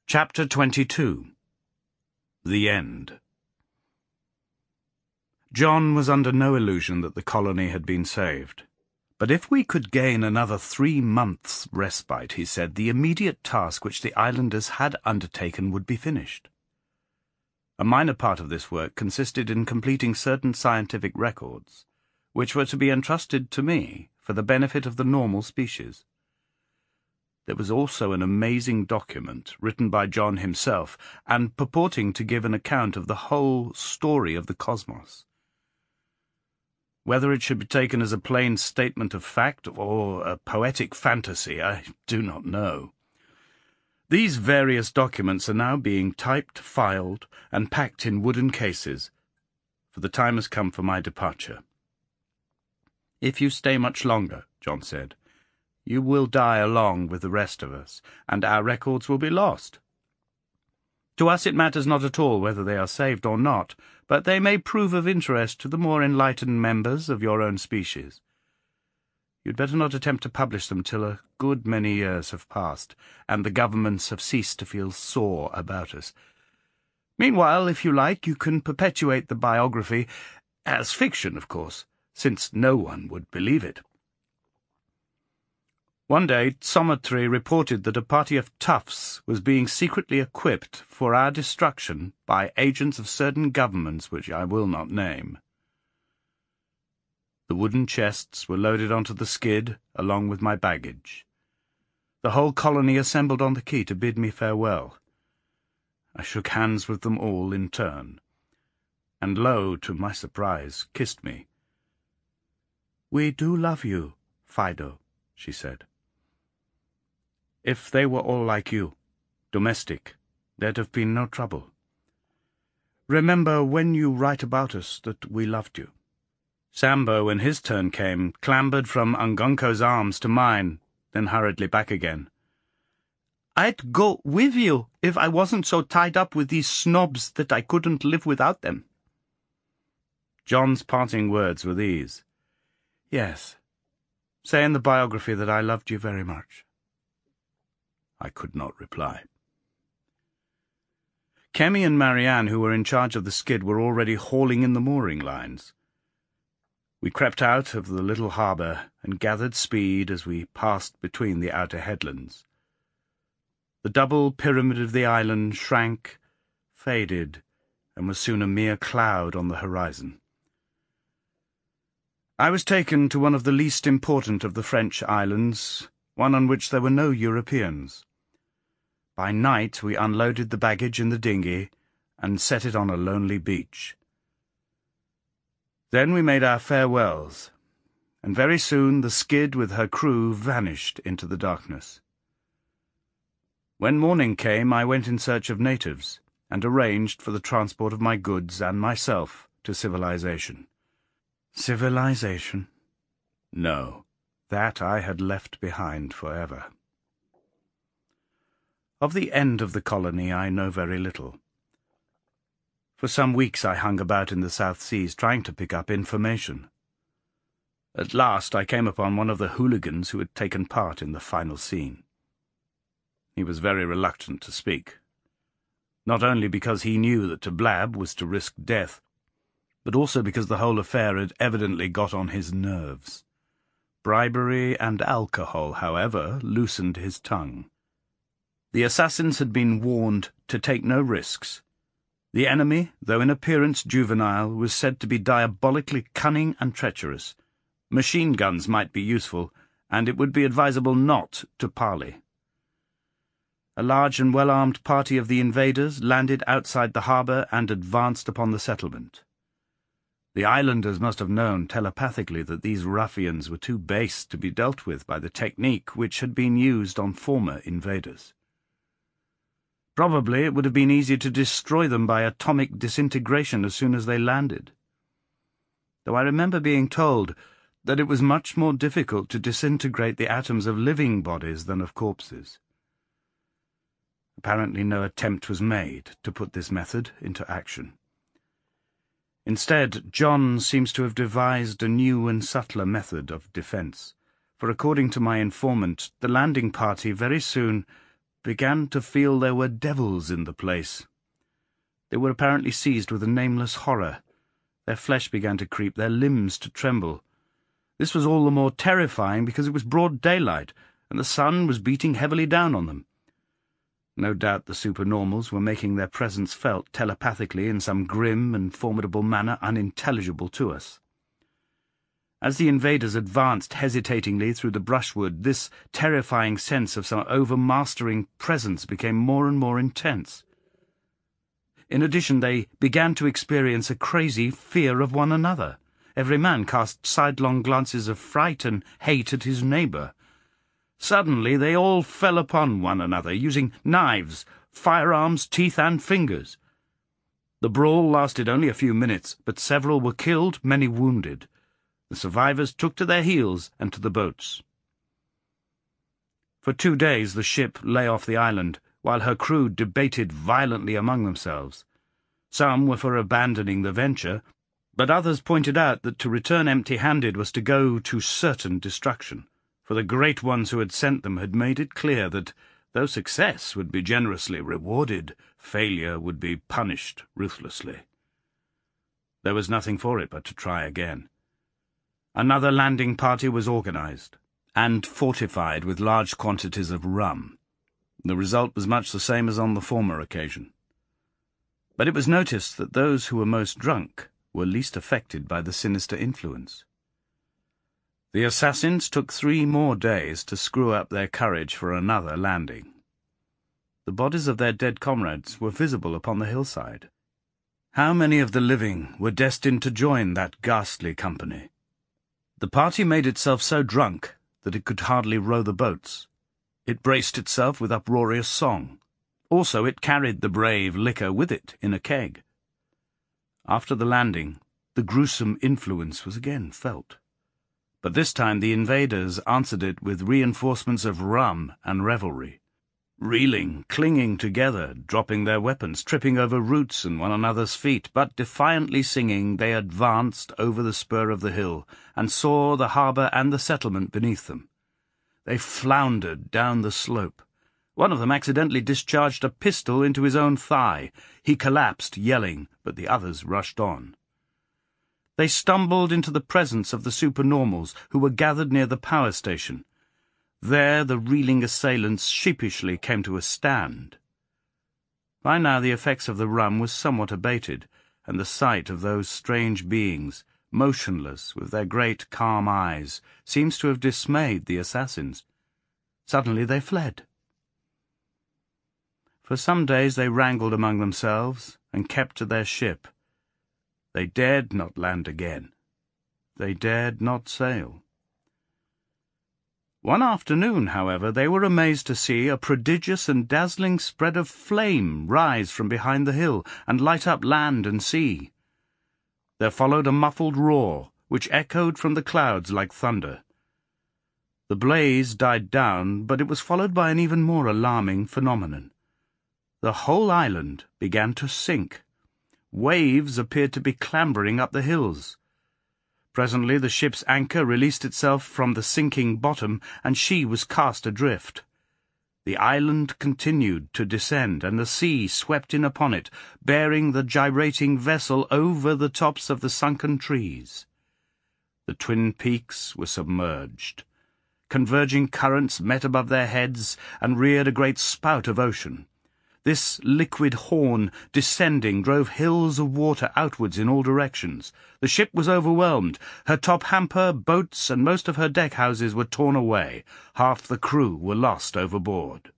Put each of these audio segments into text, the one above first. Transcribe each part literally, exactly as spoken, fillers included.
Chapter twenty-two. The End. John was under no illusion that the colony had been saved. But if we could gain another three months' respite, he said, the immediate task which the islanders had undertaken would be finished. A minor part of this work consisted in completing certain scientific records, which were to be entrusted to me for the benefit of the normal species. There was also an amazing document, written by John himself, and purporting to give an account of the whole story of the cosmos. Whether it should be taken as a plain statement of fact or a poetic fantasy, I do not know. These various documents are now being typed, filed, and packed in wooden cases, for the time has come for my departure. "If you stay much longer," John said, "you will die along with the rest of us, and our records will be lost. To us it matters not at all whether they are saved or not, but they may prove of interest to the more enlightened members of your own species. You'd better not attempt to publish them till a good many years have passed, and the governments have ceased to feel sore about us. Meanwhile, if you like, you can perpetuate the biography, as fiction, of course, since no one would believe it." One day, Somatri reported that a party of toughs was being secretly equipped for our destruction by agents of certain governments which I will not name. The wooden chests were loaded onto the skid, along with my baggage. The whole colony assembled on the quay to bid me farewell. I shook hands with them all in turn, and lo, to my surprise, kissed me. "We do love you, Fido," she said. "If they were all like you, domestic, there'd have been no trouble. Remember when you write about us that we loved you." Sambo, when his turn came, clambered from Ungunko's arms to mine, then hurriedly back again. "I'd go with you if I wasn't so tied up with these snobs that I couldn't live without them." John's parting words were these: "Yes, say in the biography that I loved you very much." I could not reply. Kemi and Marianne, who were in charge of the skid, were already hauling in the mooring lines. We crept out of the little harbour and gathered speed as we passed between the outer headlands. The double pyramid of the island shrank, faded, and was soon a mere cloud on the horizon. I was taken to one of the least important of the French islands, one on which there were no Europeans. By night we unloaded the baggage in the dinghy and set it on a lonely beach. Then we made our farewells, and very soon the skid with her crew vanished into the darkness. When morning came, I went in search of natives, and arranged for the transport of my goods and myself to civilization. Civilization? No, that I had left behind forever. Of the end of the colony I know very little. For some weeks I hung about in the South Seas trying to pick up information. At last I came upon one of the hooligans who had taken part in the final scene. He was very reluctant to speak, not only because he knew that to blab was to risk death, but also because the whole affair had evidently got on his nerves. Bribery and alcohol, however, loosened his tongue. The assassins had been warned to take no risks. The enemy, though in appearance juvenile, was said to be diabolically cunning and treacherous. Machine guns might be useful, and it would be advisable not to parley. A large and well-armed party of the invaders landed outside the harbour and advanced upon the settlement. The islanders must have known telepathically that these ruffians were too base to be dealt with by the technique which had been used on former invaders. Probably it would have been easier to destroy them by atomic disintegration as soon as they landed, though I remember being told that it was much more difficult to disintegrate the atoms of living bodies than of corpses. Apparently no attempt was made to put this method into action. Instead, John seems to have devised a new and subtler method of defence, for according to my informant, the landing party very soon began to feel there were devils in the place. They were apparently seized with a nameless horror. Their flesh began to creep, their limbs to tremble. This was all the more terrifying because it was broad daylight, and the sun was beating heavily down on them. No doubt the supernormals were making their presence felt telepathically in some grim and formidable manner unintelligible to us. As the invaders advanced hesitatingly through the brushwood, this terrifying sense of some overmastering presence became more and more intense. In addition, they began to experience a crazy fear of one another. Every man cast sidelong glances of fright and hate at his neighbour. Suddenly they all fell upon one another, using knives, firearms, teeth, and fingers. The brawl lasted only a few minutes, but several were killed, many wounded. The survivors took to their heels and to the boats. For two days the ship lay off the island, while her crew debated violently among themselves. Some were for abandoning the venture, but others pointed out that to return empty-handed was to go to certain destruction, for the great ones who had sent them had made it clear that, though success would be generously rewarded, failure would be punished ruthlessly. There was nothing for it but to try again. Another landing party was organized, and fortified with large quantities of rum. The result was much the same as on the former occasion. But it was noticed that those who were most drunk were least affected by the sinister influence. The assassins took three more days to screw up their courage for another landing. The bodies of their dead comrades were visible upon the hillside. How many of the living were destined to join that ghastly company? The party made itself so drunk that it could hardly row the boats. It braced itself with uproarious song. Also it carried the brave liquor with it in a keg. After the landing, the gruesome influence was again felt. But this time the invaders answered it with reinforcements of rum and revelry. Reeling, clinging together, dropping their weapons, tripping over roots and one another's feet, but defiantly singing, they advanced over the spur of the hill, and saw the harbour and the settlement beneath them. They floundered down the slope. One of them accidentally discharged a pistol into his own thigh. He collapsed, yelling, but the others rushed on. They stumbled into the presence of the supernormals, who were gathered near the power station. There the reeling assailants sheepishly came to a stand. By now the effects of the rum was somewhat abated, and the sight of those strange beings, motionless with their great calm eyes, seems to have dismayed the assassins. Suddenly they fled. For some days they wrangled among themselves, and kept to their ship. They dared not land again. They dared not sail. One afternoon, however, they were amazed to see a prodigious and dazzling spread of flame rise from behind the hill and light up land and sea. There followed a muffled roar, which echoed from the clouds like thunder. The blaze died down, but it was followed by an even more alarming phenomenon. The whole island began to sink. Waves appeared to be clambering up the hills. Presently the ship's anchor released itself from the sinking bottom, and she was cast adrift. The island continued to descend, and the sea swept in upon it, bearing the gyrating vessel over the tops of the sunken trees. The twin peaks were submerged. Converging currents met above their heads and reared a great spout of ocean. This liquid horn, descending, drove hills of water outwards in all directions. The ship was overwhelmed. Her top hamper, boats, and most of her deckhouses were torn away. Half the crew were lost overboard.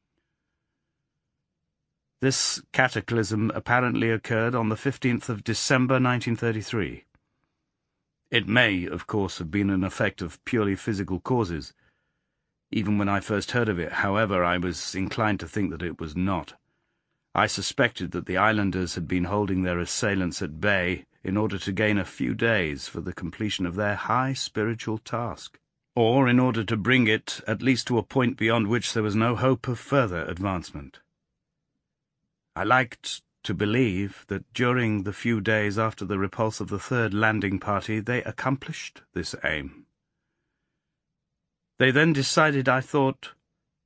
This cataclysm apparently occurred on the fifteenth of December, nineteen thirty-three. It may, of course, have been an effect of purely physical causes. Even when I first heard of it, however, I was inclined to think that it was not. I suspected that the islanders had been holding their assailants at bay in order to gain a few days for the completion of their high spiritual task, or in order to bring it at least to a point beyond which there was no hope of further advancement. I liked to believe that during the few days after the repulse of the third landing party they accomplished this aim. They then decided, I thought,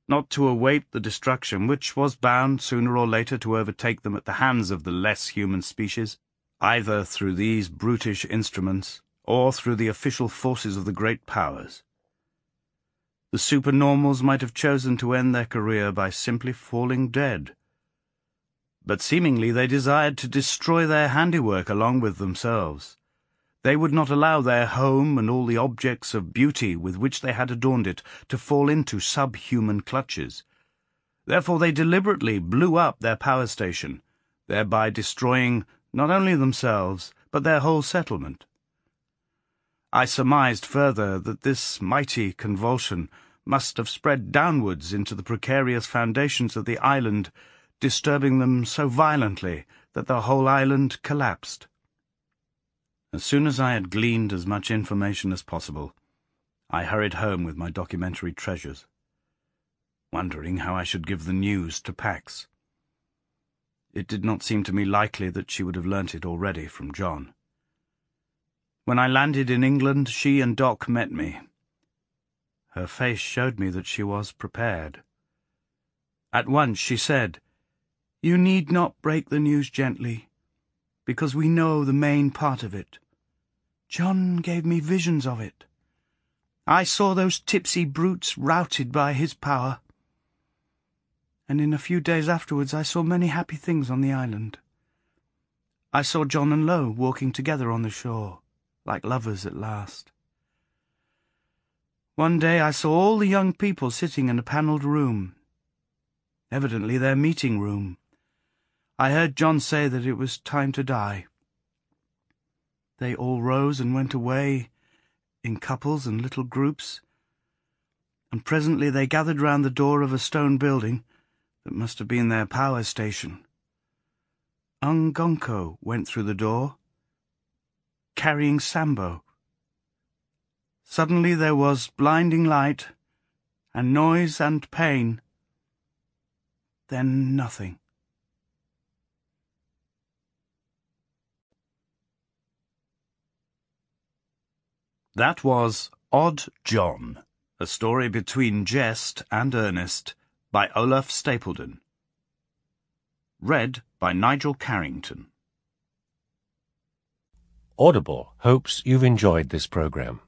not to await the destruction which was bound sooner or later to overtake them at the hands of the less human species, either through these brutish instruments or through the official forces of the great powers. The supernormals might have chosen to end their career by simply falling dead, but seemingly they desired to destroy their handiwork along with themselves. They would not allow their home and all the objects of beauty with which they had adorned it to fall into subhuman clutches. Therefore they deliberately blew up their power station, thereby destroying not only themselves, but their whole settlement. I surmised further that this mighty convulsion must have spread downwards into the precarious foundations of the island, disturbing them so violently that the whole island collapsed. As soon as I had gleaned as much information as possible, I hurried home with my documentary treasures, wondering how I should give the news to Pax. It did not seem to me likely that she would have learnt it already from John. When I landed in England, she and Doc met me. Her face showed me that she was prepared. At once she said, "You need not break the news gently, because we know the main part of it. John gave me visions of it. I saw those tipsy brutes routed by his power. And in a few days afterwards I saw many happy things on the island. I saw John and Lo walking together on the shore, like lovers at last. One day I saw all the young people sitting in a panelled room, evidently their meeting room. I heard John say that it was time to die. They all rose and went away, in couples and little groups, and presently they gathered round the door of a stone building that must have been their power station. Ungonko went through the door, carrying Sambo. Suddenly there was blinding light, and noise and pain. Then nothing. That was Odd John, a story between jest and earnest, by Olaf Stapledon. Read by Nigel Carrington. Audible hopes you've enjoyed this program.